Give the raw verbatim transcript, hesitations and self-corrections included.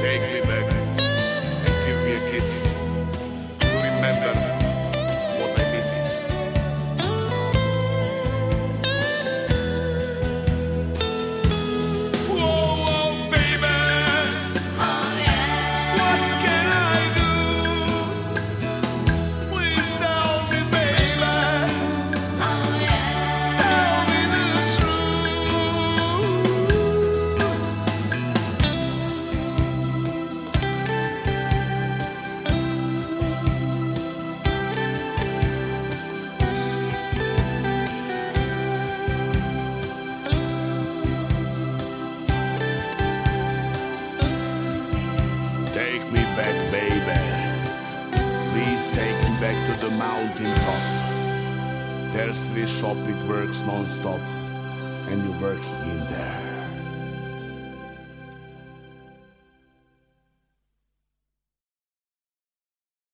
Take me back and give me a kiss to remember what I miss. Take me back, baby. Please take me back to the mountain top. There's this shop, it works non-stop, and you're working in there.